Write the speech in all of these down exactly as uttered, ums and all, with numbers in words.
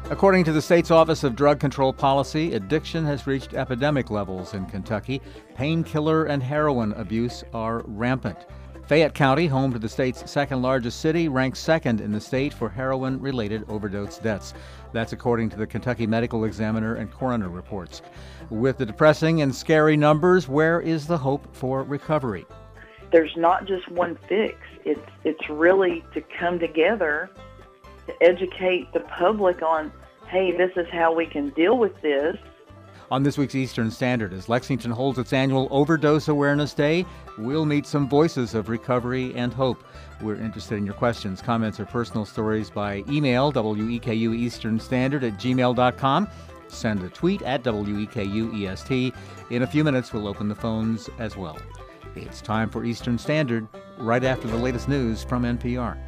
According to the state's Office of Drug Control Policy, addiction has reached epidemic levels in Kentucky. Painkiller and heroin abuse are rampant. Fayette County, home to the state's second largest city, ranks second in the state for heroin-related overdose deaths. That's according to the Kentucky Medical Examiner and coroner reports. With the depressing and scary numbers, where is the hope for recovery? There's not just one fix. It's it's really to come together to educate the public on, hey, this is how we can deal with this. On this week's Eastern Standard, as Lexington holds its annual Overdose Awareness Day, we'll meet some voices of recovery and hope. We're interested in your questions, comments, or personal stories by email, W E K U Eastern Standard at gmail dot com. Send a tweet at W E K U E S T. In a few minutes, we'll open the phones as well. It's time for Eastern Standard, right after the latest news from N P R.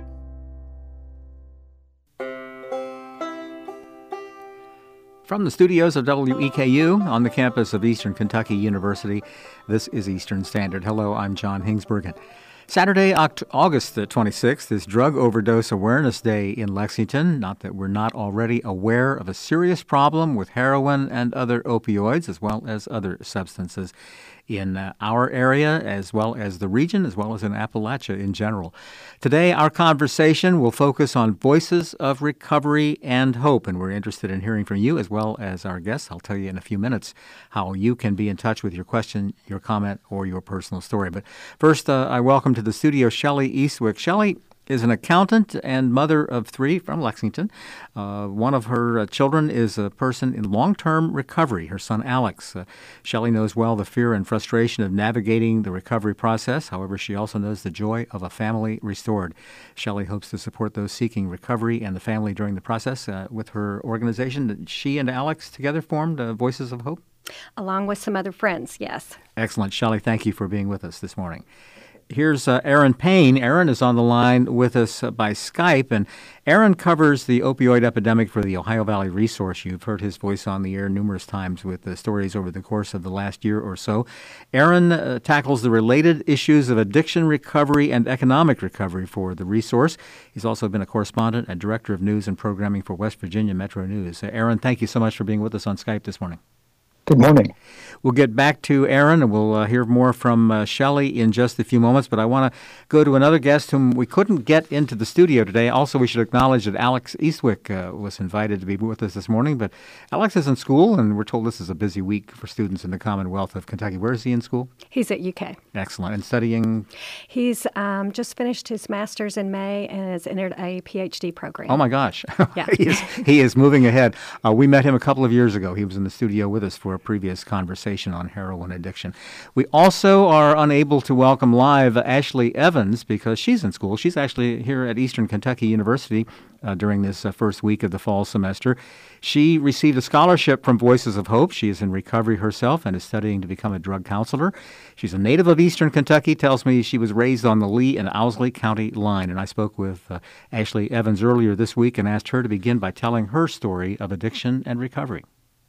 From the studios of W E K U on the campus of Eastern Kentucky University, this is Eastern Standard. Hello, I'm John Hingsbergen. Saturday, August the twenty-sixth, is Drug Overdose Awareness Day in Lexington. Not that we're not already aware of a serious problem with heroin and other opioids, as well as other substances in uh, our area, as well as the region, as well as in Appalachia in general. Today, our conversation will focus on voices of recovery and hope, and we're interested in hearing from you as well as our guests. I'll tell you in a few minutes how you can be in touch with your question, your comment, or your personal story. But first, uh, I welcome to the studio Shelley Eastwick. Shelley is an accountant and mother of three from Lexington. Uh, one of her uh, children is a person in long-term recovery, her son Alex. Uh, Shelley knows well the fear and frustration of navigating the recovery process. However, she also knows the joy of a family restored. Shelley hopes to support those seeking recovery and the family during the process uh, with her organization. She and Alex together formed uh, Voices of Hope? Along with some other friends, yes. Excellent. Shelley, thank you for being with us this morning. Here's uh, Aaron Payne. Aaron is on the line with us uh, by Skype, and Aaron covers the opioid epidemic for the Ohio Valley Resource. You've heard his voice on the air numerous times with the stories over the course of the last year or so. Aaron uh, tackles the related issues of addiction recovery and economic recovery for the Resource. He's also been a correspondent and director of news and programming for West Virginia Metro News. Uh, Aaron, thank you so much for being with us on Skype this morning. Good morning. We'll get back to Aaron, and we'll uh, hear more from uh, Shelley in just a few moments. But I want to go to another guest whom we couldn't get into the studio today. Also, we should acknowledge that Alex Eastwick uh, was invited to be with us this morning. But Alex is in school, and we're told this is a busy week for students in the Commonwealth of Kentucky. Where is he in school? He's at U K. Excellent. And studying? He's um, just finished his master's in May and has entered a P H D program. Oh, my gosh. Yeah. he, is, he is moving ahead. Uh, we met him a couple of years ago. He was in the studio with us for a previous conversation on heroin addiction. We also are unable to welcome live Ashley Evans because she's in school. She's actually here at Eastern Kentucky University uh, during this uh, first week of the fall semester. She received a scholarship from Voices of Hope. She is in recovery herself and is studying to become a drug counselor. She's a native of Eastern Kentucky, tells me she was raised on the Lee and Owsley County line. And I spoke with uh, Ashley Evans earlier this week and asked her to begin by telling her story of addiction and recovery.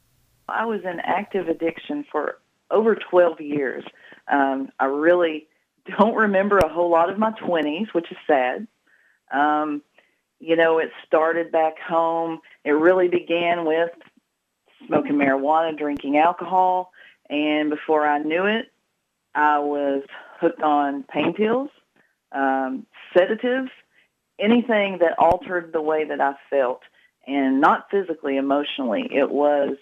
I was in active addiction for over twelve years. Um, I really don't remember a whole lot of my twenties, which is sad. Um, you know, it started back home. It really began with smoking marijuana, drinking alcohol, and before I knew it, I was hooked on pain pills, um, sedatives, anything that altered the way that I felt, and not physically, emotionally. It was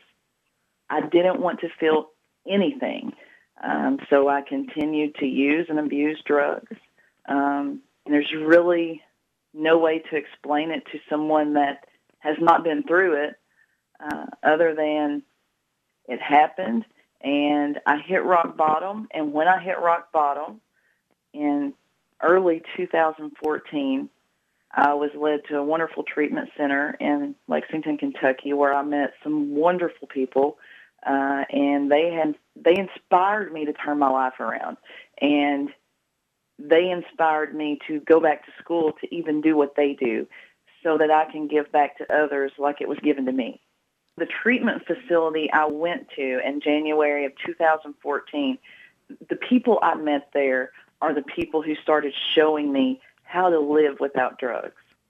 I didn't want to feel anything, um, so I continued to use and abuse drugs. Um, and there's really no way to explain it to someone that has not been through it uh, other than it happened, and I hit rock bottom. And when I hit rock bottom in early two thousand fourteen, I was led to a wonderful treatment center in Lexington, Kentucky, where I met some wonderful people. Uh, and they had they inspired me to turn my life around, and they inspired me to go back to school to even do what they do, so that I can give back to others like it was given to me. The treatment facility I went to in January of two thousand fourteen, the people I met there are the people who started showing me how to live without drugs.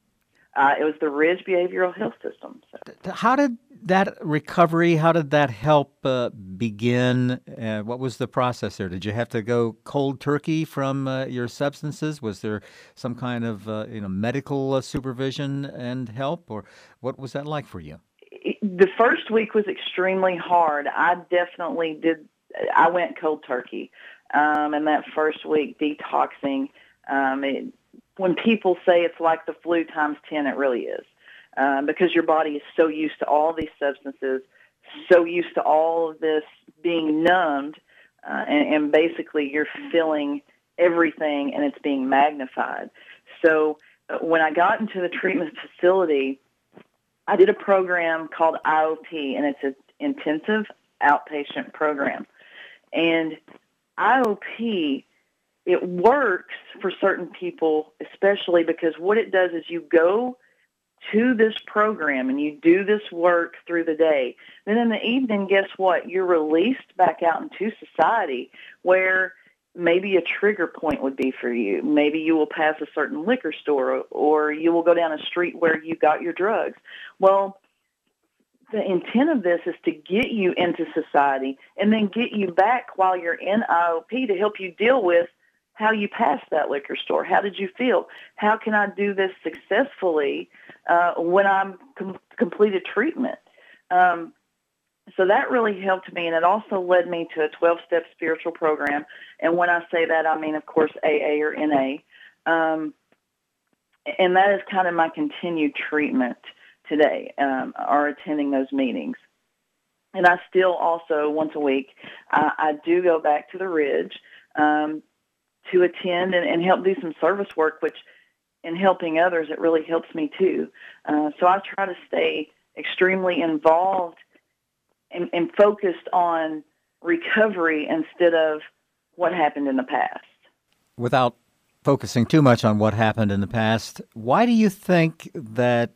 Uh, it was the Ridge Behavioral Health System. So. How did that recovery, how did that help uh, begin? Uh, what was the process there? Did you have to go cold turkey from uh, your substances? Was there some kind of uh, you know medical uh, supervision and help, or what was that like for you? The first week was extremely hard. I definitely did. I went cold turkey, um, and that first week detoxing. Um, it, when people say it's like the flu times ten, it really is, um, because your body is so used to all these substances, so used to all of this being numbed, uh, and, and basically you're feeling everything, and it's being magnified. So uh, when I got into the treatment facility, I did a program called I O P, and it's an intensive outpatient program. And I O P, it works for certain people, especially because what it does is you go to this program and you do this work through the day. Then in the evening, guess what? You're released back out into society where maybe a trigger point would be for you. Maybe you will pass a certain liquor store, or you will go down a street where you got your drugs. Well, the intent of this is to get you into society and then get you back while you're in I O P to help you deal with how you passed that liquor store. How did you feel? How can I do this successfully uh, when I'm com- completed treatment? Um, So that really helped me, and it also led me to a twelve-step spiritual program. And when I say that, I mean, of course, A A or N A. Um, and that is kind of my continued treatment today, um, are attending those meetings. And I still also, once a week, I, I do go back to the Ridge um, to attend and, and help do some service work, which in helping others, it really helps me too. Uh, so I try to stay extremely involved And, and focused on recovery instead of what happened in the past. Without focusing too much on what happened in the past, why do you think that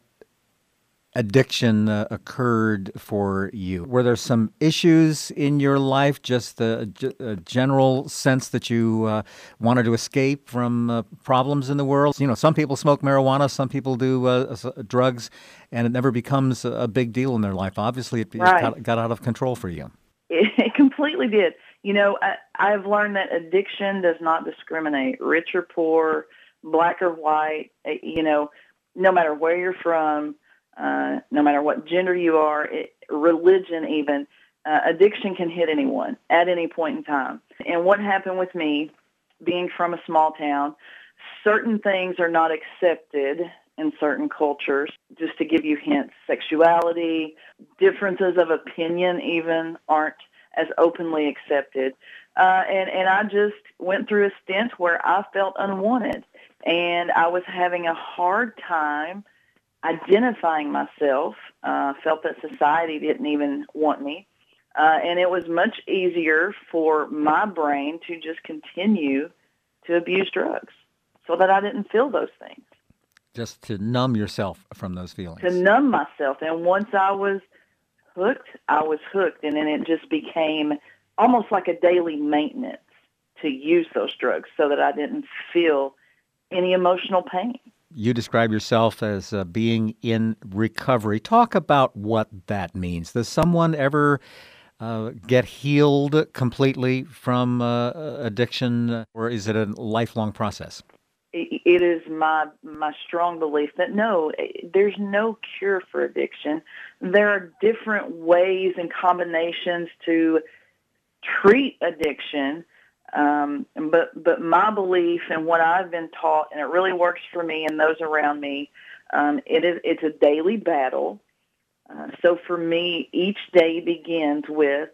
addiction uh, occurred for you? Were there some issues in your life, just a, a general sense that you uh, wanted to escape from uh, problems in the world? You know, some people smoke marijuana, some people do uh, drugs, and it never becomes a big deal in their life. Obviously, it, right. it got, got out of control for you. It, it completely did. You know, I, I've learned that addiction does not discriminate, rich or poor, black or white, you know, no matter where you're from, Uh, no matter what gender you are, it, religion even, uh, addiction can hit anyone at any point in time. And what happened with me, being from a small town, certain things are not accepted in certain cultures. Just to give you hints, sexuality, differences of opinion even aren't as openly accepted. Uh, and, and I just went through a stint where I felt unwanted, and I was having a hard time identifying myself, uh, felt that society didn't even want me. Uh, and it was much easier for my brain to just continue to abuse drugs so that I didn't feel those things. Just to numb yourself from those feelings. To numb myself. And once I was hooked, I was hooked. And then it just became almost like a daily maintenance to use those drugs so that I didn't feel any emotional pain. You describe yourself as uh, being in recovery. Talk about what that means. Does someone ever uh, get healed completely from uh, addiction, or is it a lifelong process? It is my my strong belief that no, there's no cure for addiction. There are different ways and combinations to treat addiction. Um, but but my belief and what I've been taught, and it really works for me and those around me, um, it is it's a daily battle. Uh, so for me, each day begins with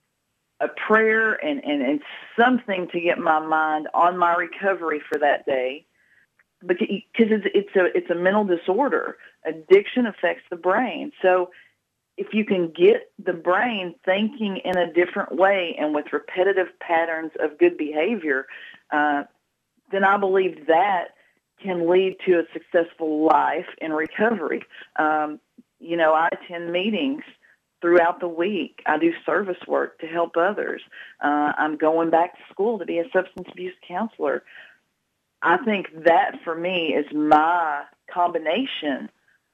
a prayer and, and, and something to get my mind on my recovery for that day, because it's it's a it's a mental disorder. Addiction affects the brain, so if you can get the brain thinking in a different way and with repetitive patterns of good behavior, uh, then I believe that can lead to a successful life in recovery. Um, you know, I attend meetings throughout the week. I do service work to help others. Uh, I'm going back to school to be a substance abuse counselor. I think that for me is my combination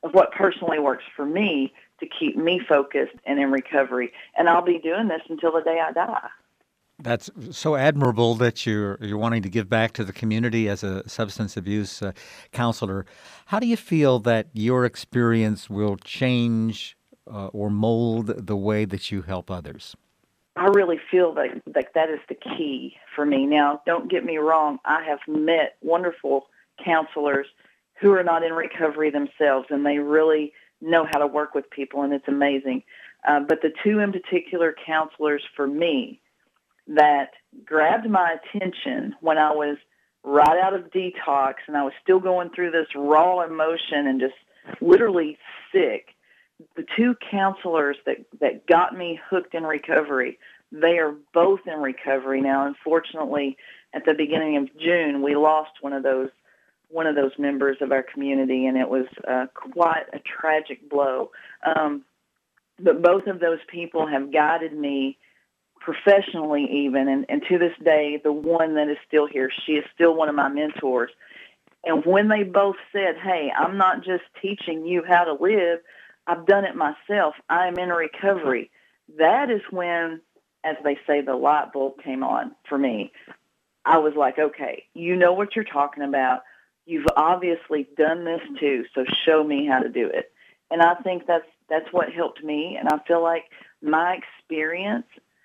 of what personally works for me to keep me focused and in recovery. And I'll be doing this until the day I die. That's so admirable that you're you're wanting to give back to the community as a substance abuse uh, counselor. How do you feel that your experience will change uh, or mold the way that you help others? I really feel that, that that is the key for me. Now, don't get me wrong. I have met wonderful counselors who are not in recovery themselves, and they really know how to work with people, and it's amazing. Uh, but the two in particular counselors for me that grabbed my attention when I was right out of detox and I was still going through this raw emotion and just literally sick, the two counselors that, that got me hooked in recovery, they are both in recovery now. Unfortunately, at the beginning of June, we lost one of those one of those members of our community, and it was uh, quite a tragic blow. Um, but both of those people have guided me professionally even, and, and to this day, the one that is still here, she is still one of my mentors. And when they both said, hey, I'm not just teaching you how to live, I've done it myself, I am in recovery, that is when, as they say, the light bulb came on for me. I was like, okay, you know what you're talking about. You've obviously done this too, so show me how to do it. And I think that's that's what helped me, and I feel like my experience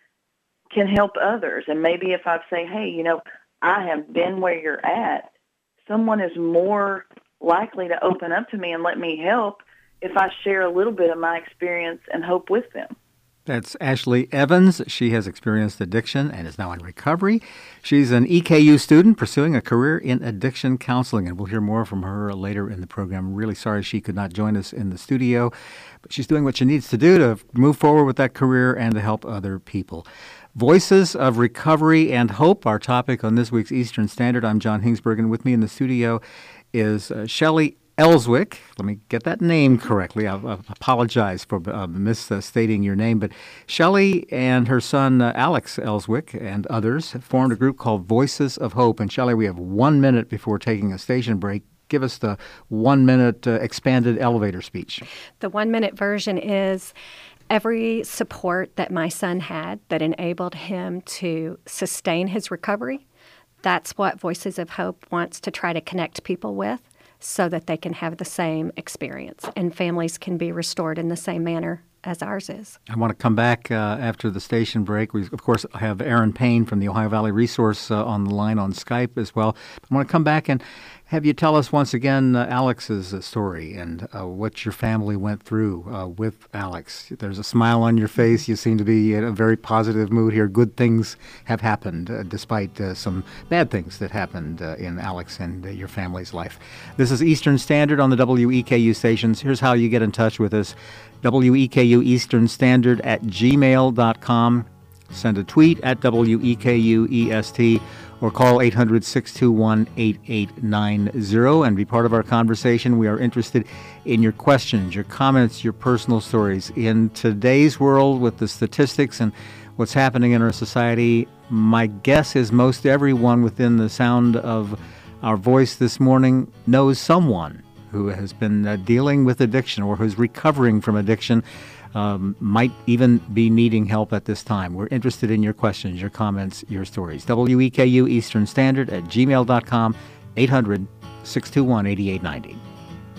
can help others. And maybe if I say, hey, you know, I have been where you're at, someone is more likely to open up to me and let me help if I share a little bit of my experience and hope with them. That's Ashley Evans. She has experienced addiction and is now in recovery. She's an E K U student pursuing a career in addiction counseling, and we'll hear more from her later in the program. I'm really sorry she could not join us in the studio, but she's doing what she needs to do to move forward with that career and to help other people. Voices of Recovery and Hope, our topic on this week's Eastern Standard. I'm John Hingsberg, and with me in the studio is uh, Shelley Elswick. Let me get that name correctly. I, I apologize for uh, misstating your name. But Shelley and her son, uh, Alex Elswick, and others have formed a group called Voices of Hope. And Shelley, we have one minute before taking a station break. Give us the one-minute uh, expanded elevator speech. The one-minute version is every support that my son had that enabled him to sustain his recovery. That's what Voices of Hope wants to try to connect people with, so that they can have the same experience and families can be restored in the same manner as ours is. I want to come back uh, after the station break. We, of course, have Aaron Payne from the Ohio Valley Resource uh, on the line on Skype as well. I want to come back and have you tell us once again uh, Alex's uh, story and uh, what your family went through uh, with Alex. There's a smile on your face. You seem to be in a very positive mood here. Good things have happened uh, despite uh, some bad things that happened uh, in Alex and uh, your family's life. This is Eastern Standard on the W E K U stations. Here's how you get in touch with us. W E K U Eastern Standard at gmail dot com. Send a tweet at W E K U E S T or call eight hundred, six two one, eight eight nine zero and be part of our conversation. We are interested in your questions, your comments, your personal stories. In today's world with the statistics and what's happening in our society, my guess is most everyone within the sound of our voice this morning knows someone who has been uh, dealing with addiction or who's recovering from addiction, um, might even be needing help at this time. We're interested in your questions, your comments, your stories. W E K U Eastern Standard at gmail dot com, eight hundred, six two one, eight eight nine zero.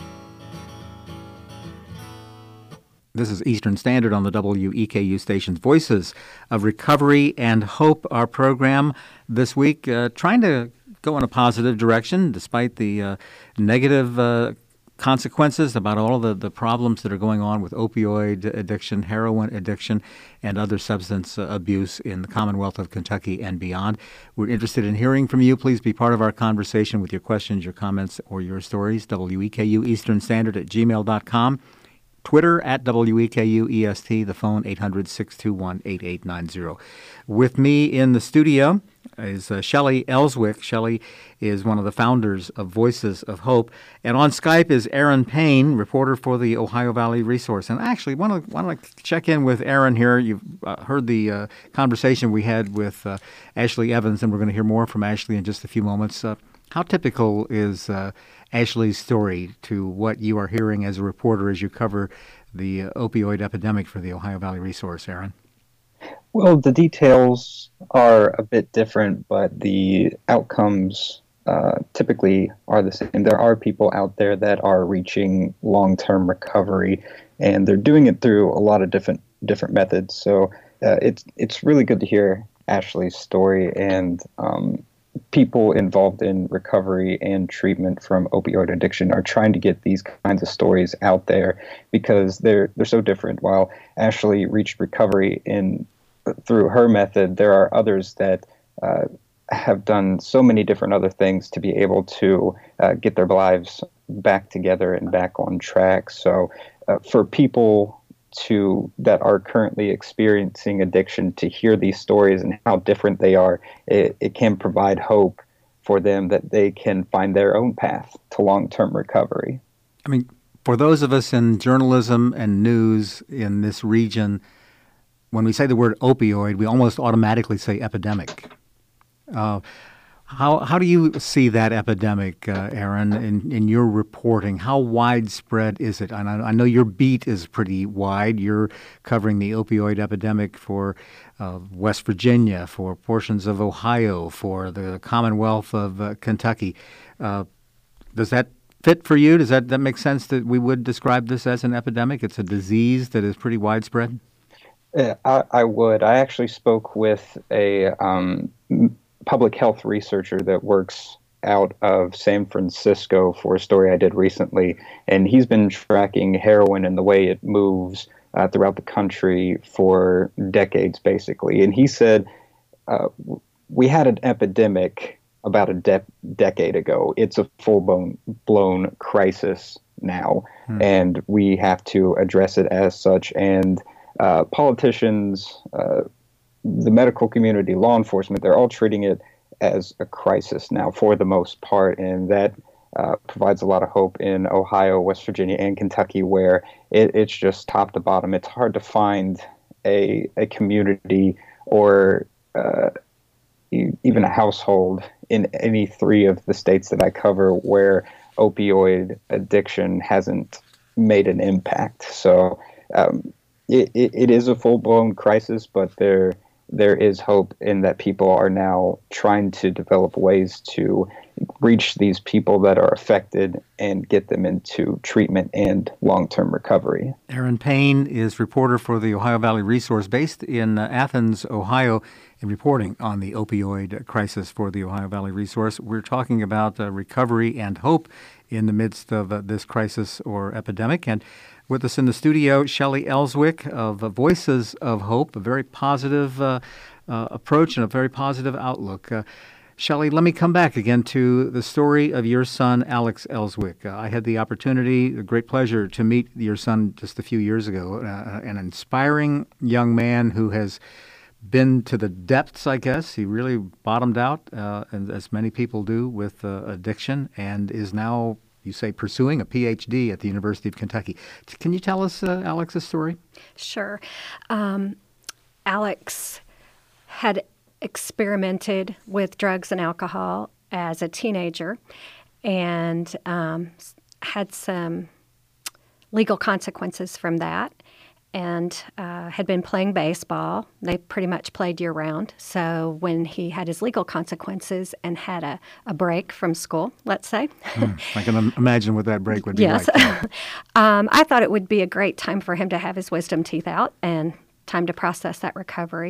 This is Eastern Standard on the W E K U station's Voices of Recovery and Hope, our program this week, uh, trying to go in a positive direction despite the uh, negative uh, consequences about all the, the problems that are going on with opioid addiction, heroin addiction, and other substance uh, abuse in the Commonwealth of Kentucky and beyond. We're interested in hearing from you. Please be part of our conversation with your questions, your comments, or your stories. W E K U Eastern Standard at gmail dot com. Twitter at W E K U E S T, the phone eight hundred, six two one, eight eight nine zero. With me in the studio is uh, Shelley Elswick. Shelley is one of the founders of Voices of Hope. And on Skype is Aaron Payne, reporter for the Ohio Valley Resource. And actually, I want to want to check in with Aaron here. You've uh, heard the uh, conversation we had with uh, Ashley Evans, and we're going to hear more from Ashley in just a few moments. Uh, How typical is uh, Ashley's story to what you are hearing as a reporter as you cover the uh, opioid epidemic for the Ohio Valley Resource, Aaron? Well, the details are a bit different, but the outcomes uh, typically are the same. There are people out there that are reaching long-term recovery, and they're doing it through a lot of different different methods. So uh, it's it's really good to hear Ashley's story, and um, people involved in recovery and treatment from opioid addiction are trying to get these kinds of stories out there because they're they're so different. While Ashley reached recovery in through her method, there are others that uh, have done so many different other things to be able to uh, get their lives back together and back on track. So uh, for people to that are currently experiencing addiction to hear these stories and how different they are, it, it can provide hope for them that they can find their own path to long-term recovery. I mean, for those of us in journalism and news in this region, when we say the word opioid, we almost automatically say epidemic. Uh, how how do you see that epidemic, uh, Aaron, in, in your reporting? How widespread is it? And I, I know your beat is pretty wide. You're covering the opioid epidemic for uh, West Virginia, for portions of Ohio, for the Commonwealth of uh, Kentucky. Uh, does that fit for you? Does that, that make sense that we would describe this as an epidemic? It's a disease that is pretty widespread? Yeah, I, I would. I actually spoke with a um, public health researcher that works out of San Francisco for a story I did recently, and he's been tracking heroin and the way it moves uh, throughout the country for decades, basically. And he said, uh, we had an epidemic about a de- decade ago. It's a full-blown blown crisis now, hmm. and we have to address it as such. And Uh, politicians, uh, the medical community, law enforcement, they're all treating it as a crisis now for the most part. And that uh, provides a lot of hope in Ohio, West Virginia, and Kentucky, where it, it's just top to bottom. It's hard to find a, a community or uh, e- even a household in any three of the states that I cover where opioid addiction hasn't made an impact. So, um, It, it, it is a full-blown crisis, but there there is hope in that people are now trying to develop ways to reach these people that are affected and get them into treatment and long-term recovery. Aaron Payne is reporter for the Ohio Valley Resource based in uh, Athens, Ohio, and reporting on the opioid crisis for the Ohio Valley Resource. We're talking about uh, recovery and hope in the midst of uh, this crisis or epidemic. And with us in the studio, Shelley Elswick of uh, Voices of Hope, a very positive uh, uh, approach and a very positive outlook. Uh, Shelley, let me come back again to the story of your son, Alex Elswick. Uh, I had the opportunity, a great pleasure, to meet your son just a few years ago, uh, an inspiring young man who has been to the depths, I guess. He really bottomed out, uh, and as many people do with uh, addiction, and is now, you say, pursuing a P H D at the University of Kentucky. Can you tell us uh, Alex's story? Sure. Um, Alex had experimented with drugs and alcohol as a teenager and um, had some legal consequences from that, and uh, had been playing baseball. They pretty much played year-round. So when he had his legal consequences and had a, a break from school, let's say. Mm, I can imagine what that break would be yes. like. um, I thought it would be a great time for him to have his wisdom teeth out and time to process that recovery.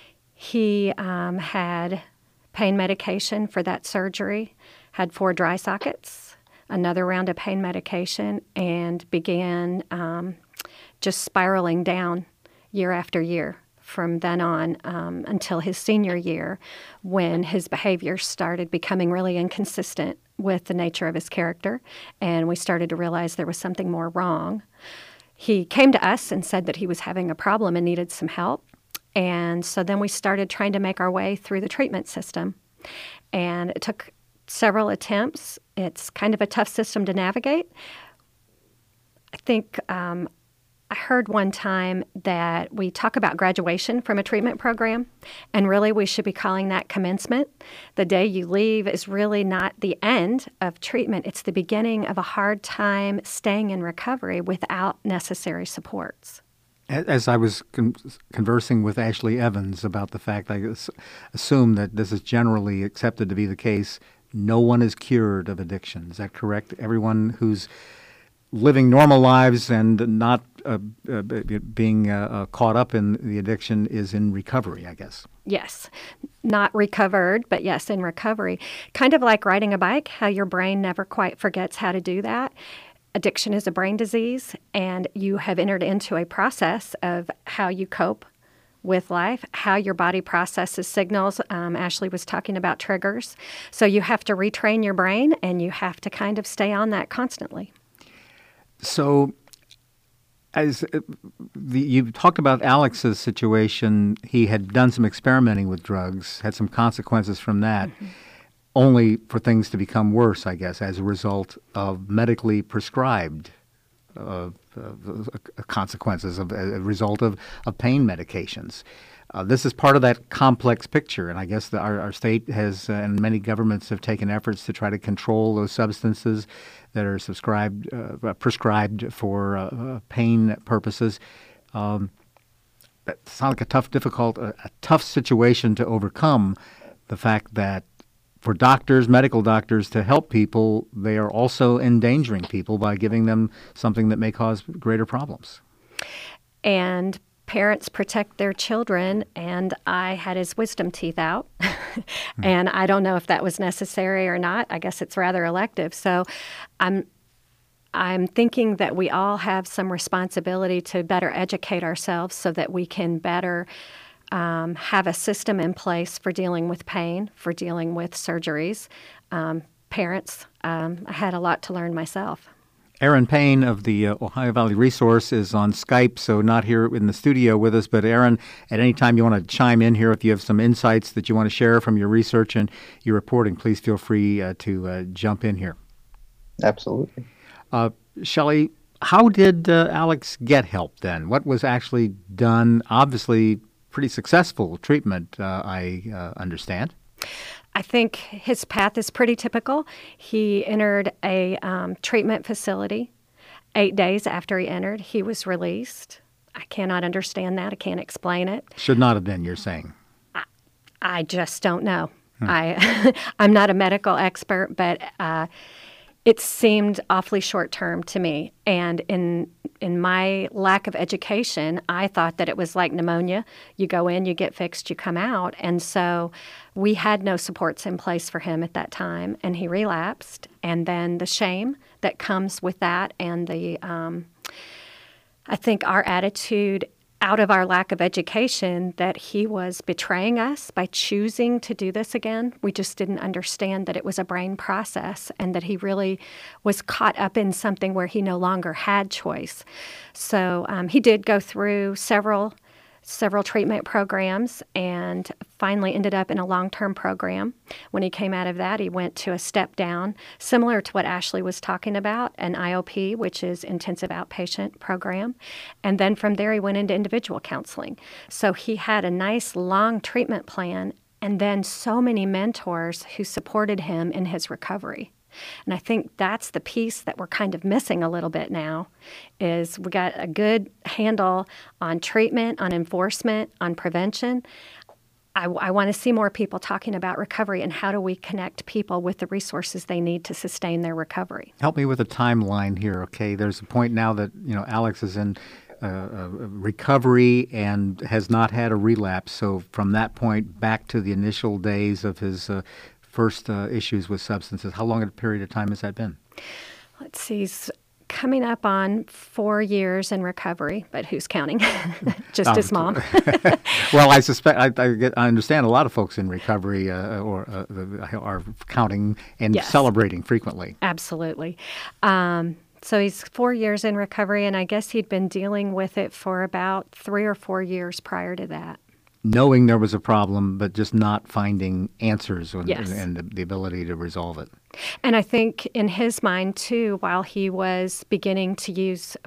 He um, had pain medication for that surgery, had four dry sockets, another round of pain medication, and began um, just spiraling down year after year from then on um, until his senior year, when his behavior started becoming really inconsistent with the nature of his character, and we started to realize there was something more wrong. He came to us and said that he was having a problem and needed some help, and so then we started trying to make our way through the treatment system, and it took several attempts. It's kind of a tough system to navigate. I think um, I heard one time that we talk about graduation from a treatment program, and really we should be calling that commencement. The day you leave is really not the end of treatment. It's the beginning of a hard time staying in recovery without necessary supports. As I was con- conversing with Ashley Evans about the fact, I assume that this is generally accepted to be the case, no one is cured of addiction. Is that correct? Everyone who's living normal lives and not uh, uh, being uh, uh, caught up in the addiction is in recovery, I guess. Yes. Not recovered, but yes, in recovery. Kind of like riding a bike, how your brain never quite forgets how to do that. Addiction is a brain disease, and you have entered into a process of how you cope with life, how your body processes signals. Um, Ashley was talking about triggers. So you have to retrain your brain, and you have to kind of stay on that constantly. So as uh, the, you talked about Alex's situation, he had done some experimenting with drugs, had some consequences from that. Mm-hmm. Only for things to become worse, I guess, as a result of medically prescribed uh, uh, consequences, of, as a result of, of pain medications. Uh, this is part of that complex picture, and I guess the, our, our state has, uh, and many governments have taken efforts to try to control those substances that are subscribed, uh, prescribed for uh, pain purposes. Um, that sounds like a tough, difficult, a, a tough situation to overcome. The fact that for doctors, medical doctors, to help people, they are also endangering people by giving them something that may cause greater problems. And parents protect their children, and I had his wisdom teeth out. And I don't know if that was necessary or not. I guess it's rather elective. So I'm I'm thinking that we all have some responsibility to better educate ourselves so that we can better Um, have a system in place for dealing with pain, for dealing with surgeries. Um, parents, um, I had a lot to learn myself. Erin Payne of the uh, Ohio Valley Resource is on Skype, so not here in the studio with us. But Erin, at any time you want to chime in here, if you have some insights that you want to share from your research and your reporting, please feel free uh, to uh, jump in here. Absolutely. Uh, Shelley, how did uh, Alex get help then? What was actually done? Obviously, pretty successful treatment, uh, I uh, understand. I think his path is pretty typical. He entered a um, treatment facility. Eight days after he entered, he was released. I cannot understand that. I can't explain it. Should not have been, you're saying. I, I just don't know. Hmm. I, I'm not a medical expert, but uh, it seemed awfully short-term to me. And in in my lack of education, I thought that it was like pneumonia. You go in, you get fixed, you come out. And so we had no supports in place for him at that time, and he relapsed. And then the shame that comes with that, and the um, I think our attitude out of our lack of education, that he was betraying us by choosing to do this again. We just didn't understand that it was a brain process and that he really was caught up in something where he no longer had choice. So um, he did go through several several treatment programs and finally ended up in a long-term program. When he came out of that, he went to a step down, similar to what Ashley was talking about, an I O P, which is intensive outpatient program. And then from there, he went into individual counseling. So he had a nice long treatment plan, and then so many mentors who supported him in his recovery. And I think that's the piece that we're kind of missing a little bit now, is we got a good handle on treatment, on enforcement, on prevention. I, I want to see more people talking about recovery and how do we connect people with the resources they need to sustain their recovery. Help me with a timeline here, okay? There's a point now that, you know, Alex is in uh, uh, recovery and has not had a relapse. So from that point back to the initial days of his uh, first uh, issues with substances, how long a period of time has that been? Let's see, he's coming up on four years in recovery, but who's counting? Just his mom. Well, I suspect, I, I, get, I understand a lot of folks in recovery uh, or uh, are counting and yes. celebrating frequently. Absolutely. Um, so he's four years in recovery, and I guess he'd been dealing with it for about three or four years prior to that. Knowing there was a problem, but just not finding answers and, yes. and the, the ability to resolve it. And I think in his mind, too, while he was beginning to use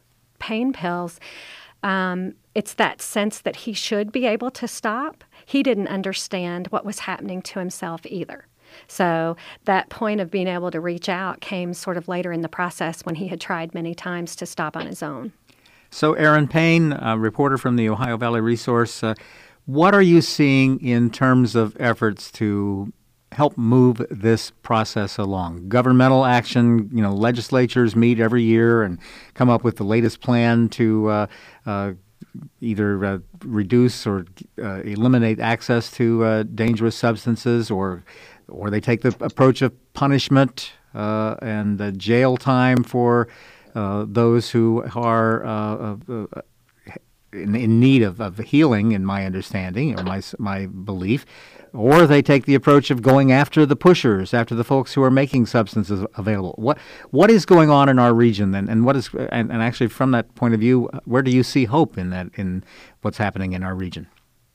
pain pills, um, it's that sense that he should be able to stop. He didn't understand what was happening to himself either. So that point of being able to reach out came sort of later in the process when he had tried many times to stop on his own. So Erin Payne, a reporter from the Ohio Valley Resource, uh, what are you seeing in terms of efforts to help move this process along? Governmental action, you know, legislatures meet every year and come up with the latest plan to uh, uh, either uh, reduce or uh, eliminate access to uh, dangerous substances, or or they take the approach of punishment uh, and uh, jail time for uh, those who are uh, uh, in, in need of, of healing, in my understanding or my my belief. Or they take the approach of going after the pushers, after the folks who are making substances available. What what is going on in our region, and, and what is and, and actually from that point of view, where do you see hope in that in what's happening in our region?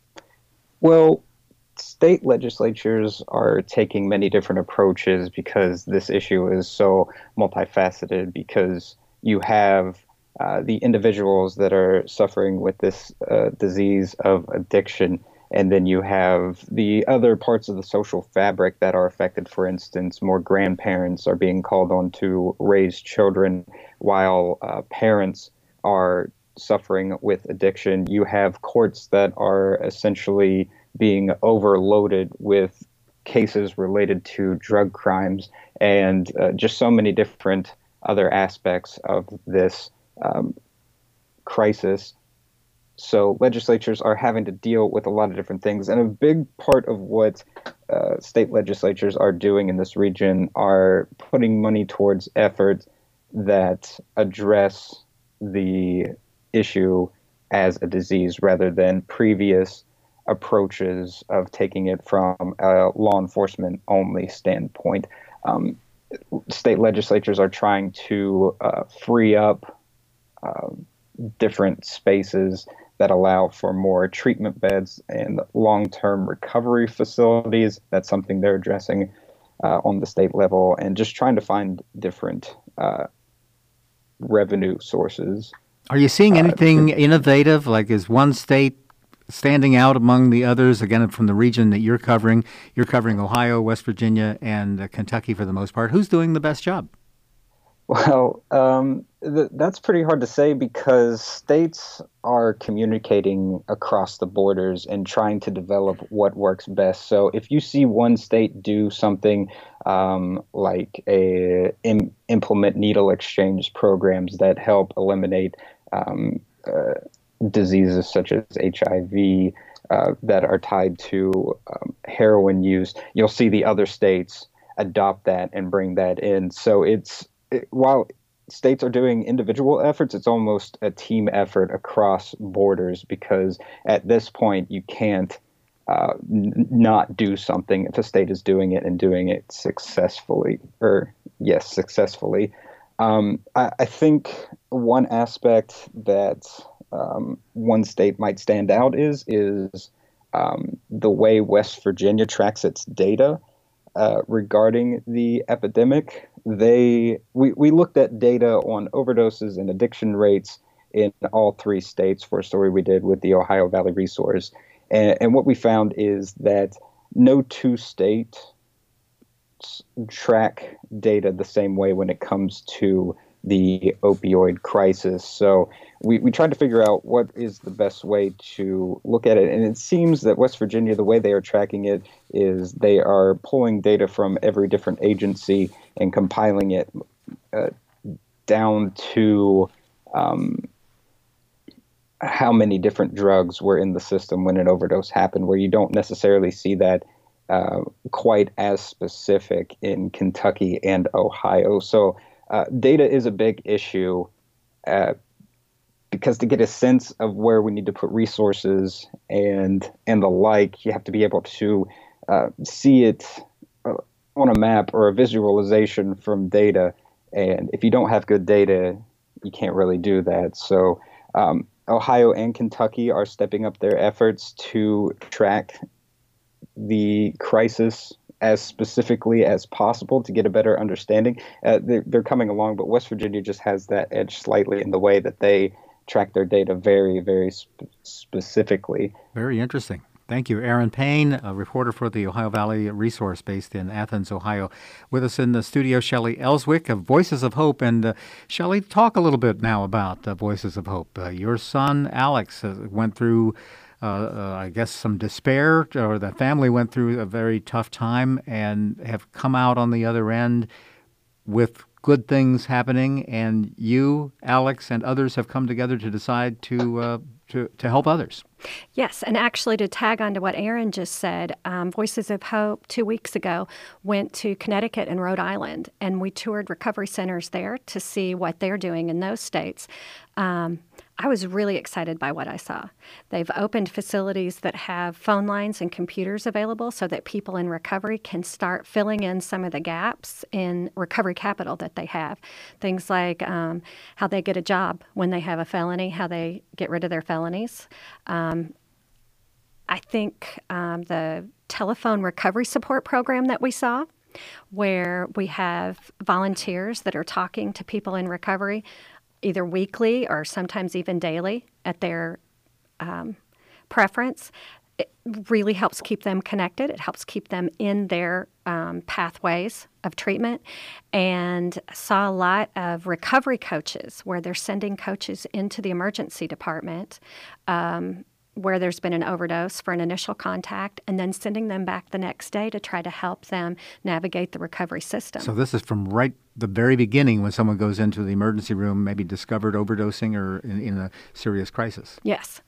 Well, state legislatures are taking many different approaches because this issue is so multifaceted. Because you have uh, the individuals that are suffering with this uh, disease of addiction. And then you have the other parts of the social fabric that are affected. For instance, more grandparents are being called on to raise children while uh, parents are suffering with addiction. You have courts that are essentially being overloaded with cases related to drug crimes and uh, just so many different other aspects of this um, crisis. So legislatures are having to deal with a lot of different things. And a big part of what uh, state legislatures are doing in this region are putting money towards efforts that address the issue as a disease rather than previous approaches of taking it from a law enforcement only standpoint. Um, state legislatures are trying to uh, free up uh, different spaces that allow for more treatment beds and long-term recovery facilities. That's something they're addressing uh, on the state level, and just trying to find different uh, revenue sources. Are you seeing anything uh, innovative? Like, is one state standing out among the others? Again, from the region that you're covering, you're covering Ohio, West Virginia, and uh, Kentucky for the most part. Who's doing the best job? Well, um, th- that's pretty hard to say because states are communicating across the borders and trying to develop what works best. So if you see one state do something um, like a im- implement needle exchange programs that help eliminate um, uh, diseases such as H I V uh, that are tied to um, heroin use, you'll see the other states adopt that and bring that in. So it's It, while states are doing individual efforts, it's almost a team effort across borders, because at this point you can't uh, n- not do something if a state is doing it and doing it successfully, or yes, successfully. Um, I, I think one aspect that um, one state might stand out is is um, the way West Virginia tracks its data uh, regarding the epidemic. They we, we looked at data on overdoses and addiction rates in all three states for a story we did with the Ohio Valley Resource. And, and what we found is that no two states track data the same way when it comes to the opioid crisis. So we, we tried to figure out what is the best way to look at it. And it seems that West Virginia, the way they are tracking it is they are pulling data from every different agency and compiling it uh, down to um, how many different drugs were in the system when an overdose happened, where you don't necessarily see that uh, quite as specific in Kentucky and Ohio. So uh, data is a big issue uh, because to get a sense of where we need to put resources and and the like, you have to be able to uh, see it uh, on a map or a visualization from data. And if you don't have good data, you can't really do that. So um, Ohio and Kentucky are stepping up their efforts to track the crisis as specifically as possible to get a better understanding. Uh, they're, they're coming along, but West Virginia just has that edge slightly in the way that they track their data very, very sp- specifically. Very interesting. Thank you. Aaron Payne, a reporter for the Ohio Valley Resource based in Athens, Ohio. With us in the studio, Shelley Elswick of Voices of Hope. And uh, Shelley, talk a little bit now about uh, Voices of Hope. Uh, your son, Alex, uh, went through, uh, uh, I guess, some despair, or the family went through a very tough time and have come out on the other end with good things happening. And you, Alex, and others have come together to decide to uh, to, to help others. Yes, and actually to tag on to what Aaron just said, um, Voices of Hope two weeks ago went to Connecticut and Rhode Island, and we toured recovery centers there to see what they're doing in those states. Um, I was really excited by what I saw. They've opened facilities that have phone lines and computers available so that people in recovery can start filling in some of the gaps in recovery capital that they have. Things like um, how they get a job when they have a felony, how they get rid of their felonies. Um, I think um, the telephone recovery support program that we saw, where we have volunteers that are talking to people in recovery, either weekly or sometimes even daily at their um, preference. It really helps keep them connected. It helps keep them in their um, pathways of treatment. And saw a lot of recovery coaches where they're sending coaches into the emergency department um, where there's been an overdose for an initial contact, and then sending them back the next day to try to help them navigate the recovery system. So this is from right the very beginning when someone goes into the emergency room, maybe discovered overdosing or in, in a serious crisis. Yes.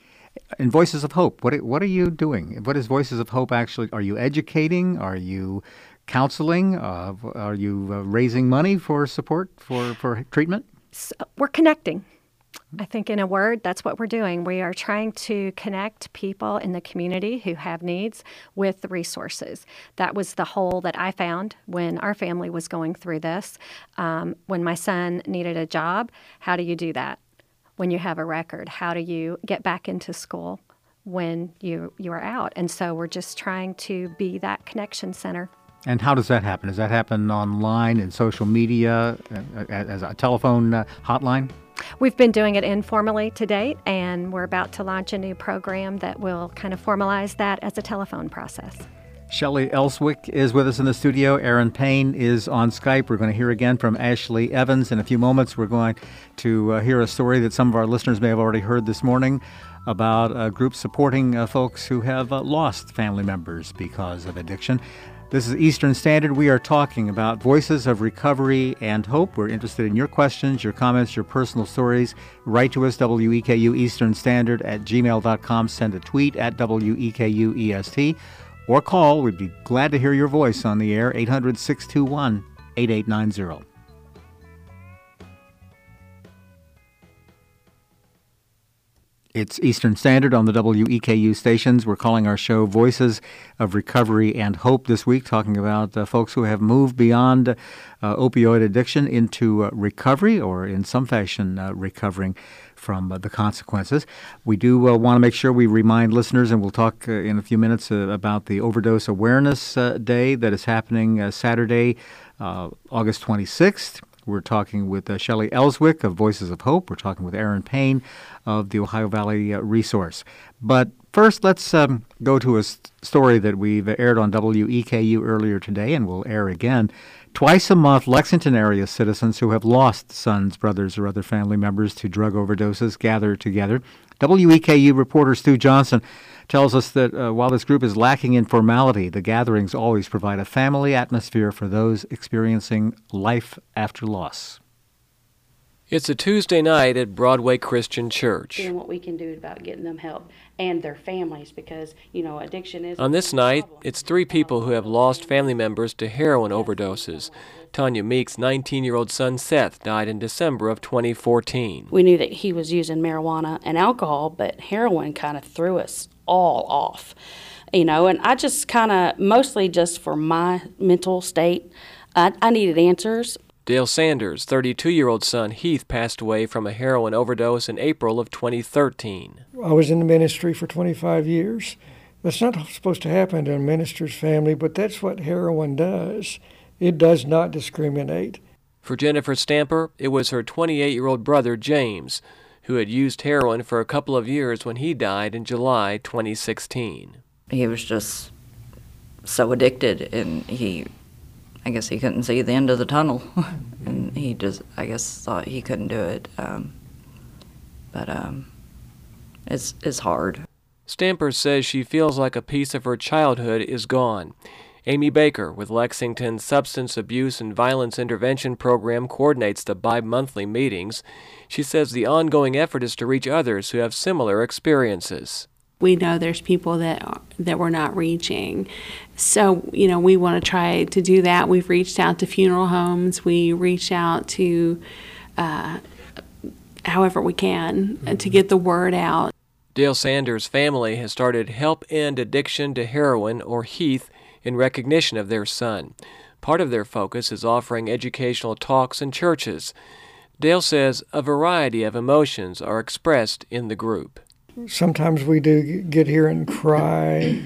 In Voices of Hope, what what are you doing? What is Voices of Hope actually? Are you educating? Are you counseling? Uh, are you uh, raising money for support for, for treatment? So we're connecting. I think in a word, that's what we're doing. We are trying to connect people in the community who have needs with the resources. That was the hole that I found when our family was going through this. Um, when my son needed a job, how do you do that? When you have a record, how do you get back into school when you, you are out? And so we're just trying to be that connection center. And how does that happen? Does that happen online in social media, uh, as a telephone uh, hotline? We've been doing it informally to date, and we're about to launch a new program that will kind of formalize that as a telephone process. Shelley Elswick is with us in the studio. Aaron Payne is on Skype. We're going to hear again from Ashley Evans in a few moments. We're going to uh, hear a story that some of our listeners may have already heard this morning about a group supporting uh, folks who have uh, lost family members because of addiction. This is Eastern Standard. We are talking about Voices of Recovery and Hope. We're interested in your questions, your comments, your personal stories. Write to us, W E K U Eastern Standard at gmail dot com. Send a tweet at W E K U E S T or call. We'd be glad to hear your voice on the air, eight hundred, six two one, eight eight nine zero. It's Eastern Standard on the W E K U stations. We're calling our show Voices of Recovery and Hope this week, talking about uh, folks who have moved beyond uh, opioid addiction into uh, recovery, or in some fashion uh, recovering from uh, the consequences. We do uh, want to make sure we remind listeners, and we'll talk uh, in a few minutes uh, about the Overdose Awareness uh, Day that is happening uh, Saturday, uh, August twenty-sixth. We're talking with uh, Shelley Elswick of Voices of Hope. We're talking with Aaron Payne of the Ohio Valley uh, Resource. But first, let's um, go to a st- story that we've aired on W E K U earlier today, and we'll air again. Twice a month, Lexington area citizens who have lost sons, brothers, or other family members to drug overdoses gather together. W E K U reporter Stu Johnson tells us that uh, while this group is lacking in formality, the gatherings always provide a family atmosphere for those experiencing life after loss. It's a Tuesday night at Broadway Christian Church. Doing what we can do about getting them help and their families, because, you know, addiction is... On this night, it's three people who have lost family members to heroin overdoses. Tanya Meek's nineteen-year-old son Seth died in December of twenty fourteen. We knew that he was using marijuana and alcohol, but heroin kind of threw us all off, you know, and I just kind of, mostly just for my mental state, I, I needed answers. Dale Sanders' thirty-two-year-old son Heath passed away from a heroin overdose in April of twenty thirteen. I was in the ministry for twenty-five years, That's not supposed to happen to a minister's family, but that's what heroin does. It does not discriminate. For Jennifer Stamper, it was her twenty-eight-year-old brother, James, who had used heroin for a couple of years when he died in July twenty sixteen. He was just so addicted, and he, I guess he couldn't see the end of the tunnel. And he just, I guess, thought he couldn't do it. Um, but um, it's, it's hard. Stamper says she feels like a piece of her childhood is gone. Amy Baker with Lexington's Substance Abuse and Violence Intervention Program coordinates the bi-monthly meetings. She says the ongoing effort is to reach others who have similar experiences. We know there's people that that we're not reaching. So, you know, we want to try to do that. We've reached out to funeral homes. We reach out to uh, however we can mm-hmm. to get the word out. Dale Sanders' family has started Help End Addiction to Heroin, or HEAth, in recognition of their son. Part of their focus is offering educational talks in churches. Dale says a variety of emotions are expressed in the group. Sometimes we do get here and cry,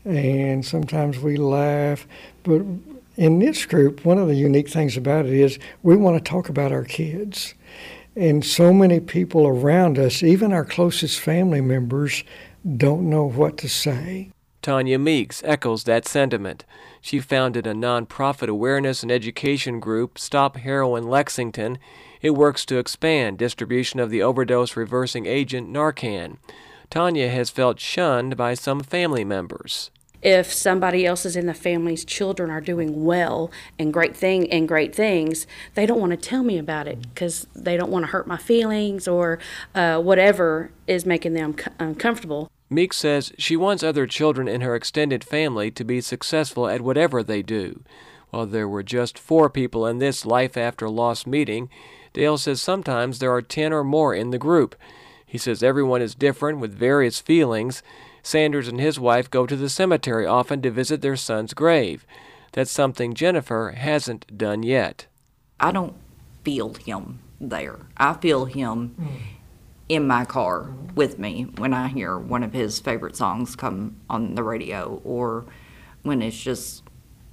and sometimes we laugh. But in this group, one of the unique things about it is we want to talk about our kids. And so many people around us, even our closest family members, don't know what to say. Tanya Meeks echoes that sentiment. She founded a nonprofit awareness and education group, Stop Heroin Lexington. It works to expand distribution of the overdose reversing agent Narcan. Tanya has felt shunned by some family members. If somebody else's in the family's children are doing well and great thing and great things, they don't want to tell me about it because they don't want to hurt my feelings or uh, whatever is making them c- uncomfortable. Meeks says she wants other children in her extended family to be successful at whatever they do. While there were just four people in this Life After Loss meeting, Dale says sometimes there are ten or more in the group. He says everyone is different with various feelings. Sanders and his wife go to the cemetery often to visit their son's grave. That's something Jennifer hasn't done yet. I don't feel him there. I feel him mm. in my car with me when I hear one of his favorite songs come on the radio, or when it's just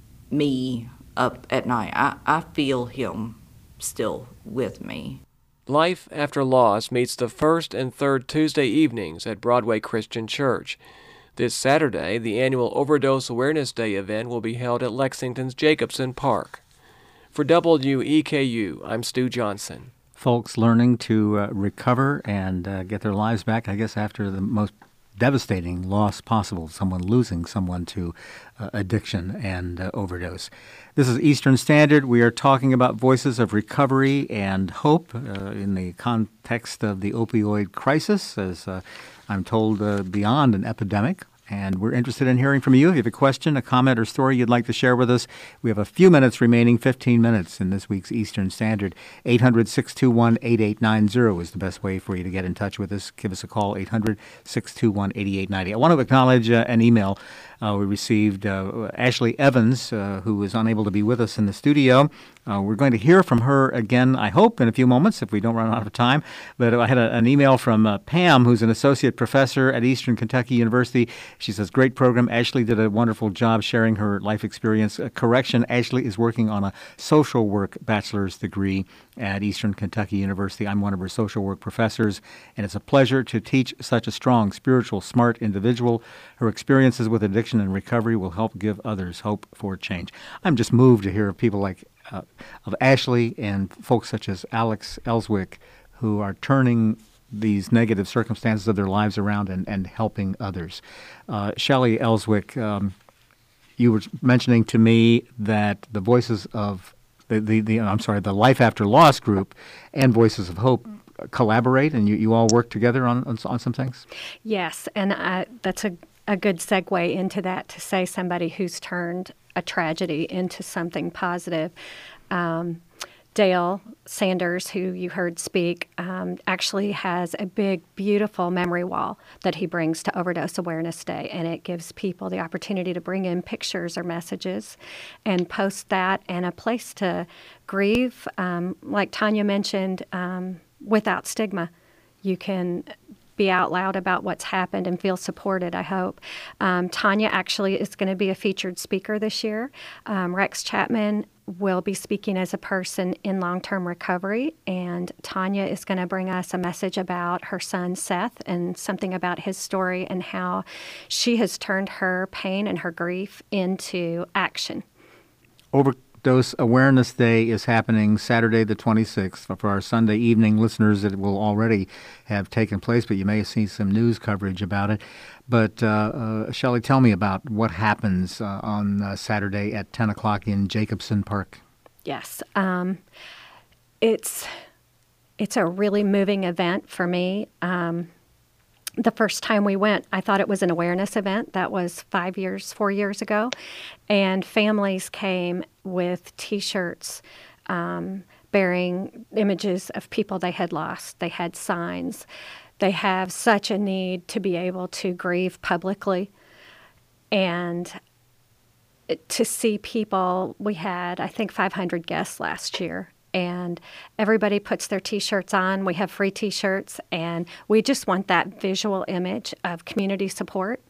me up at night. I, I feel him still with me. Life After Loss meets the first and third Tuesday evenings at Broadway Christian Church. This Saturday, the annual Overdose Awareness Day event will be held at Lexington's Jacobson Park. For W E K U, I'm Stu Johnson. Folks learning to uh, recover and uh, get their lives back, I guess, after the most devastating loss possible, someone losing someone to uh, addiction and uh, overdose. This is Eastern Standard. We are talking about voices of recovery and hope uh, in the context of the opioid crisis, as uh, I'm told uh, beyond an epidemic. And we're interested in hearing from you. If you have a question, a comment, or story you'd like to share with us, we have a few minutes remaining, fifteen minutes in this week's Eastern Standard. eight hundred, six two one, eight eight nine zero is the best way for you to get in touch with us. Give us a call, eight hundred, six two one, eight eight nine zero. I want to acknowledge uh, an email uh, we received. Uh, Ashley Evans, uh, who was unable to be with us in the studio. Uh, we're going to hear from her again, I hope, in a few moments, if we don't run out of time. But I had a, an email from uh, Pam, who's an associate professor at Eastern Kentucky University. She says, great program. Ashley did a wonderful job sharing her life experience. Uh, correction, Ashley is working on a social work bachelor's degree at Eastern Kentucky University. I'm one of her social work professors, and it's a pleasure to teach such a strong, spiritual, smart individual. Her experiences with addiction and recovery will help give others hope for change. I'm just moved to hear of people like uh, of Ashley and folks such as Alex Elswick, who are turning these negative circumstances of their lives around and, and helping others. Uh, Shelley Elswick, um, you were mentioning to me that the Voices of the, the, the I'm sorry, the Life After Loss group and Voices of Hope collaborate, and you, you all work together on, on, on some things? Yes, and I, that's a, a good segue into that, to say somebody who's turned a tragedy into something positive. Um, Dale Sanders, who you heard speak, um, actually has a big, beautiful memory wall that he brings to Overdose Awareness Day, and it gives people the opportunity to bring in pictures or messages and post that, and a place to grieve, um, like Tanya mentioned, um, without stigma. You can be out loud about what's happened and feel supported, I hope. Um, Tanya actually is going to be a featured speaker this year. Um, Rex Chapman will be speaking as a person in long-term recovery, and Tanya is going to bring us a message about her son Seth and something about his story and how she has turned her pain and her grief into action. Overdose Awareness Day is happening Saturday the twenty-sixth. For our Sunday evening listeners, it will already have taken place, but you may have seen some news coverage about it. But, uh, uh, Shelley, tell me about what happens uh, on uh, Saturday at ten o'clock in Jacobson Park. Yes. Um, it's it's a really moving event for me. Um, the first time we went, I thought it was an awareness event. That was five years, four years ago. And families came with T-shirts um, bearing images of people they had lost. They had signs. They have such a need to be able to grieve publicly. And to see people, we had, I think, five hundred guests last year. And everybody puts their T-shirts on. We have free T-shirts. And we just want that visual image of community support.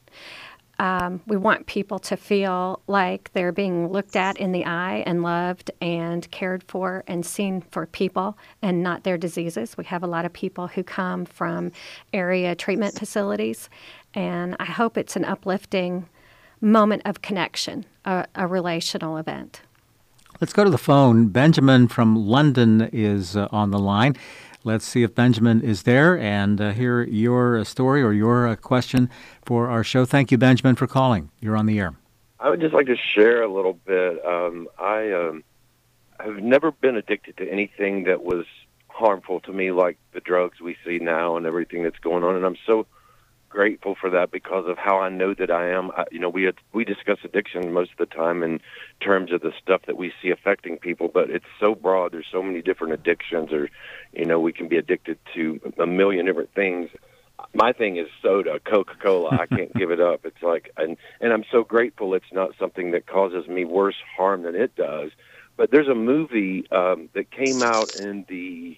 Um, we want people to feel like they're being looked at in the eye and loved and cared for and seen for people and not their diseases. We have a lot of people who come from area treatment facilities, and I hope it's an uplifting moment of connection, a, a relational event. Let's go to the phone. Benjamin from London is uh, on the line. Let's see if Benjamin is there and uh, hear your uh, story or your uh, question for our show. Thank you, Benjamin, for calling. You're on the air. I would just like to share a little bit. Um, I um, have never been addicted to anything that was harmful to me, like the drugs we see now and everything that's going on. And I'm so grateful for that because of how I know that I am. I, you know, we had, we discuss addiction most of the time in terms of the stuff that we see affecting people, but it's so broad. There's so many different addictions, or, you know, we can be addicted to a million different things. My thing is soda, Coca-Cola. I can't give it up. It's like, and, and I'm so grateful it's not something that causes me worse harm than it does. But there's a movie um, that came out in the,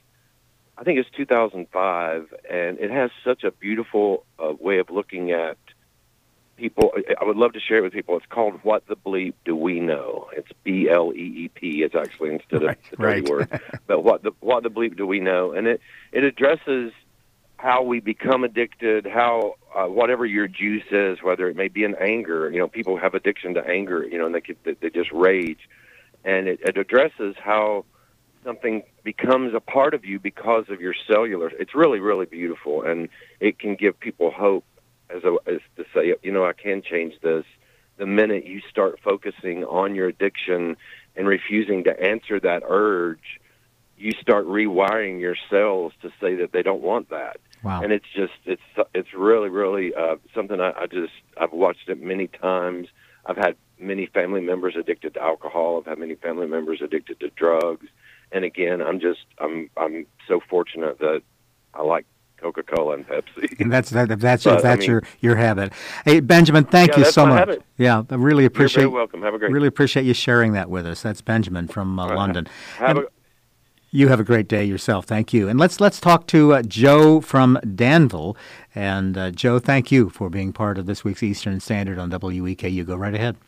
I think it's two thousand five, and it has such a beautiful uh, way of looking at people. I would love to share it with people. It's called What the Bleep Do We Know? It's B L E E P. It's actually instead right, of the dirty right. word. But what the what the bleep do we know? And it, it addresses how we become addicted, how uh, whatever your juice is, whether it may be in anger. You know, people have addiction to anger, you know, and they, could, they just rage. And it, it addresses how something becomes a part of you because of your cellular. It's really, really beautiful, and it can give people hope as, a, as to say, you know, I can change this. The minute you start focusing on your addiction and refusing to answer that urge, you start rewiring your cells to say that they don't want that. Wow. And it's just, it's it's really, really uh, something I, I just, I've watched it many times. I've had many family members addicted to alcohol. I've had many family members addicted to drugs. And again, I'm just, I'm I'm so fortunate that I like Coca-Cola and Pepsi. And that's that, that's But, that's I mean, your your habit. Hey, Benjamin, thank Yeah, you that's so my much. habit. Yeah, I really appreciate. You're very welcome. Have a great Really appreciate you sharing that with us. That's Benjamin from uh, All right. London. Have And a, you have a great day yourself. Thank you. And let's let's talk to uh, Joe from Danville. And uh, Joe, thank you for being part of this week's Eastern Standard on W E K U. Go right ahead.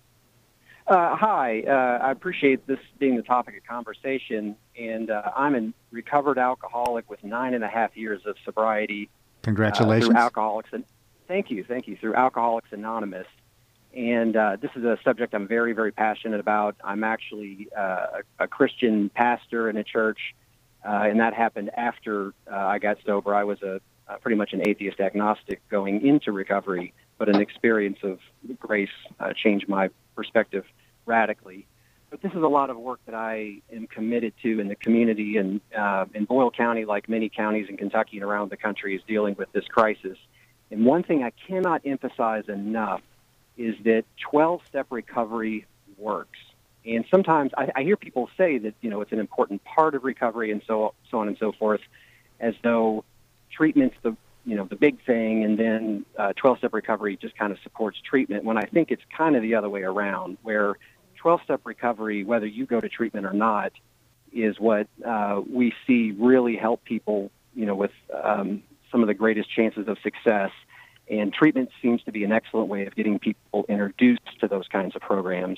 Uh, hi, uh, I appreciate this being the topic of conversation, and uh, I'm a recovered alcoholic with nine and a half years of sobriety. Congratulations. Uh, through Alcoholics, and thank you, thank you, through Alcoholics Anonymous. And uh, this is a subject I'm very, very passionate about. I'm actually uh, a, a Christian pastor in a church, uh, and that happened after uh, I got sober. I was a, a pretty much an atheist agnostic going into recovery, but an experience of grace uh, changed my perspective radically. But this is a lot of work that I am committed to in the community, and uh, in Boyle County, like many counties in Kentucky and around the country, is dealing with this crisis. And one thing I cannot emphasize enough is that twelve-step recovery works. And sometimes I, I hear people say that, you know, it's an important part of recovery and so so on and so forth, as though treatment's the you know, the big thing, and then uh, twelve-step recovery just kind of supports treatment, when I think it's kind of the other way around, where twelve-step recovery, whether you go to treatment or not, is what uh, we see really help people, you know, with um, some of the greatest chances of success. And treatment seems to be an excellent way of getting people introduced to those kinds of programs.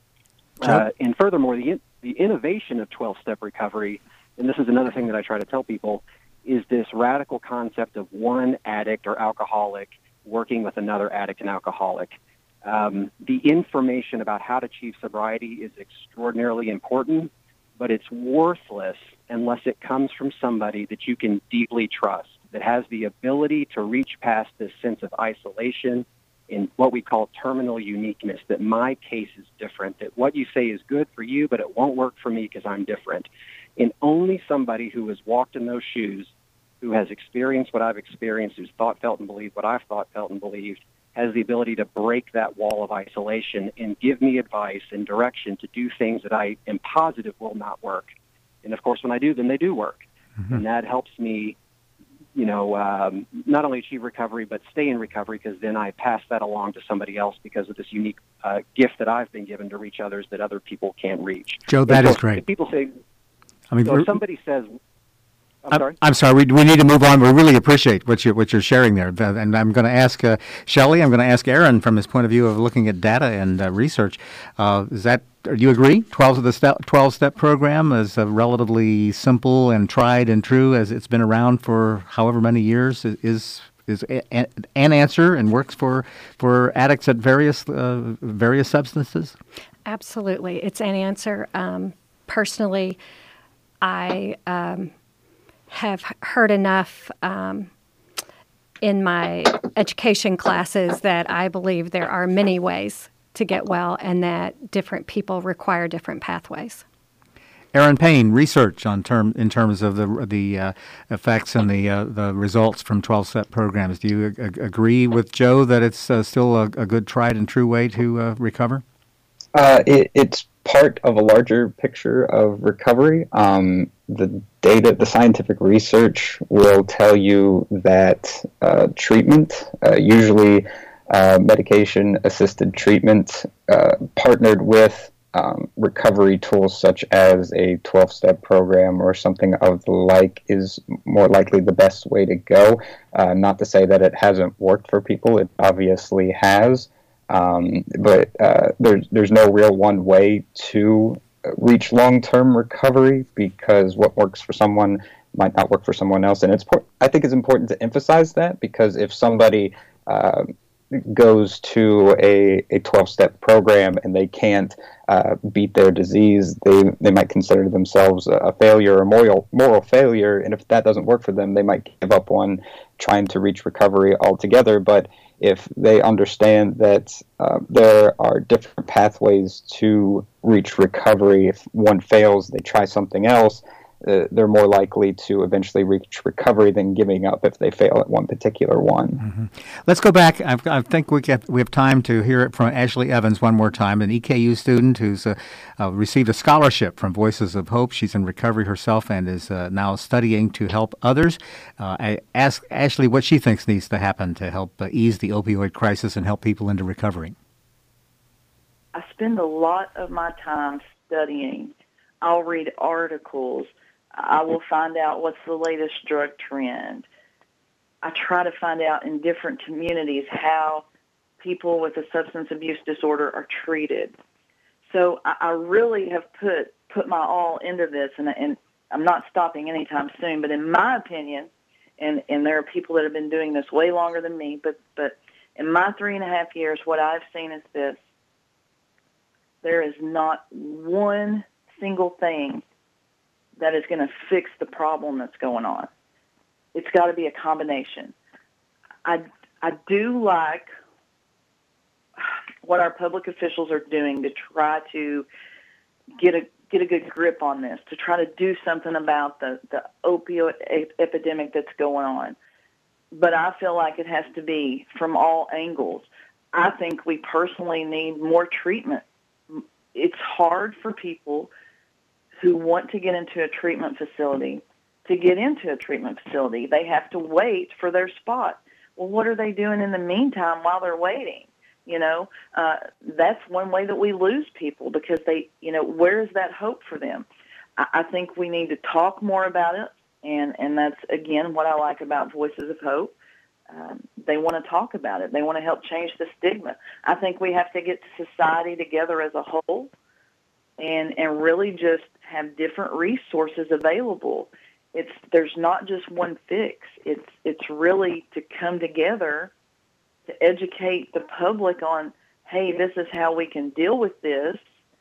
Uh, and furthermore, the, the innovation of twelve-step recovery, and this is another thing that I try to tell people, is this radical concept of one addict or alcoholic working with another addict and alcoholic. Um, the information about how to achieve sobriety is extraordinarily important, but it's worthless unless it comes from somebody that you can deeply trust, that has the ability to reach past this sense of isolation and what we call terminal uniqueness, that my case is different, that what you say is good for you, but it won't work for me because I'm different. And only somebody who has walked in those shoes, who has experienced what I've experienced, who's thought, felt, and believed what I've thought, felt, and believed, has the ability to break that wall of isolation and give me advice and direction to do things that I am positive will not work. And, of course, when I do them, they do work. Mm-hmm. And that helps me, you know, um, not only achieve recovery, but stay in recovery, because then I pass that along to somebody else because of this unique uh, gift that I've been given to reach others that other people can't reach. Joe, that so is great. If people say, I mean, so if somebody says, I'm, I'm sorry. I'm sorry. We, we need to move on. We really appreciate what you're what you're sharing there, and I'm going to ask uh, Shelley. I'm going to ask Aaron from his point of view of looking at data and uh, research. Uh, is that? Do you agree? twelve of the step, twelve-step program is uh, relatively simple and tried and true, as it's been around for however many years. Is is a, an answer and works for for addicts at various uh, various substances? Absolutely, it's an answer. Um, personally, I. Um, have heard enough um, in my education classes that I believe there are many ways to get well and that different people require different pathways. Aaron Payne, research on term in terms of the the uh, effects and the uh, the results from twelve-step programs. Do you ag- agree with Joe that it's uh, still a, a good tried and true way to uh, recover? Uh, it, it's part of a larger picture of recovery. Um, the data, the scientific research will tell you that uh, treatment, uh, usually uh, medication-assisted treatment, uh, partnered with um, recovery tools such as a twelve-step program or something of the like, is more likely the best way to go. Uh, not to say that it hasn't worked for people. It obviously has. Um, but uh, there's there's no real one way to reach long-term recovery, because what works for someone might not work for someone else. And it's I think it's important to emphasize that, because if somebody uh, goes to a, a twelve-step program and they can't uh, beat their disease, they they might consider themselves a, a failure, a moral moral failure. And if that doesn't work for them, they might give up on trying to reach recovery altogether. But if they understand that uh, there are different pathways to reach recovery, if one fails, they try something else, uh, they're more likely to eventually reach recovery than giving up if they fail at one particular one. Mm-hmm. Let's go back. I've, I think we get, we have time to hear it from Ashley Evans one more time, an E K U student who's uh, uh, received a scholarship from Voices of Hope. She's in recovery herself and is uh, now studying to help others. Uh, I asked Ashley what she thinks needs to happen to help uh, ease the opioid crisis and help people into recovery. I spend a lot of my time studying. I'll read articles. I will find out what's the latest drug trend. I try to find out in different communities how people with a substance abuse disorder are treated. So I, I really have put put my all into this, and, and I'm not stopping anytime soon. But in my opinion, and, and there are people that have been doing this way longer than me, but, but in my three and a half years, what I've seen is this. There is not one single thing that is going to fix the problem that's going on. It's got to be a combination. I, I do like what our public officials are doing to try to get a get a good grip on this, to try to do something about the, the opioid epidemic that's going on. But I feel like it has to be from all angles. I think we personally need more treatment. It's hard for people who want to get into a treatment facility to get into a treatment facility. They have to wait for their spot. Well, what are they doing in the meantime while they're waiting? You know, uh, that's one way that we lose people, because they, you know, where is that hope for them? I, I think we need to talk more about it. And, and that's, again, what I like about Voices of Hope. Um, they want to talk about it. They want to help change the stigma. I think we have to get society together as a whole and, and really just have different resources available. It's there's not just one fix. It's it's really to come together to educate the public on, hey, this is how we can deal with this,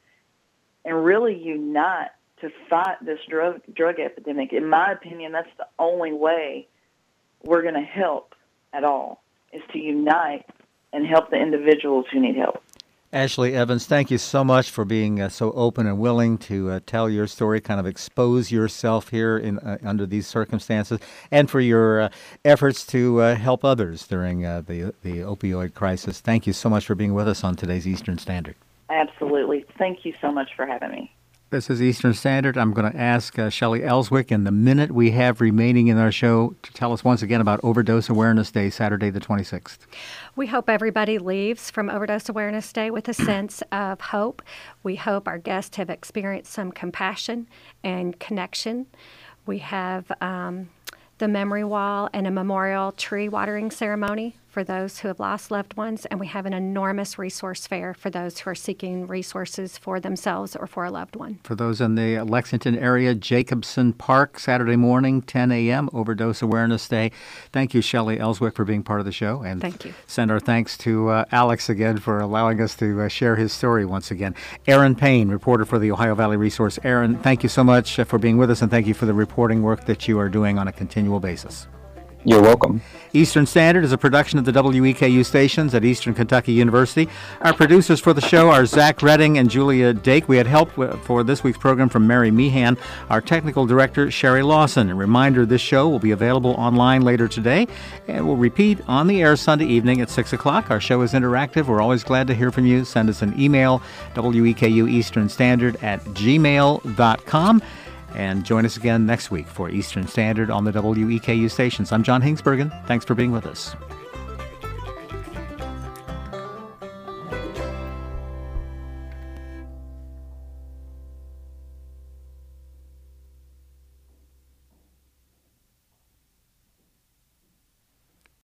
and really unite to fight this drug drug epidemic. In my opinion, that's the only way we're going to help at all, is to unite and help the individuals who need help. Ashley Evans, thank you so much for being uh, so open and willing to uh, tell your story, kind of expose yourself here in uh, under these circumstances, and for your uh, efforts to uh, help others during uh, the the opioid crisis. Thank you so much for being with us on today's Eastern Standard. Absolutely. Thank you so much for having me. This is Eastern Standard. I'm going to ask uh, Shelley Elswick in the minute we have remaining in our show to tell us once again about Overdose Awareness Day, Saturday the twenty-sixth. We hope everybody leaves from Overdose Awareness Day with a sense of hope. We hope our guests have experienced some compassion and connection. We have um, the memory wall and a memorial tree watering ceremony for those who have lost loved ones, and we have an enormous resource fair for those who are seeking resources for themselves or for a loved one. For those in the Lexington area, Jacobson Park, Saturday morning, ten a.m., Overdose Awareness Day. Thank you, Shelley Elswick, for being part of the show. And thank you. Send our thanks to uh, Alex again for allowing us to uh, share his story once again. Aaron Payne, reporter for the Ohio Valley Resource. Aaron, thank you so much uh, for being with us, and thank you for the reporting work that you are doing on a continual basis. You're welcome. Eastern Standard is a production of the W E K U stations at Eastern Kentucky University. Our producers for the show are Zach Redding and Julia Dake. We had help for this week's program from Mary Meehan. Our technical director, Sherry Lawson. A reminder, this show will be available online later today and will repeat on the air Sunday evening at six o'clock. Our show is interactive. We're always glad to hear from you. Send us an email, W E K U Eastern Standard at gmail dot com. And join us again next week for Eastern Standard on the W E K U stations. I'm John Hingsbergen. Thanks for being with us.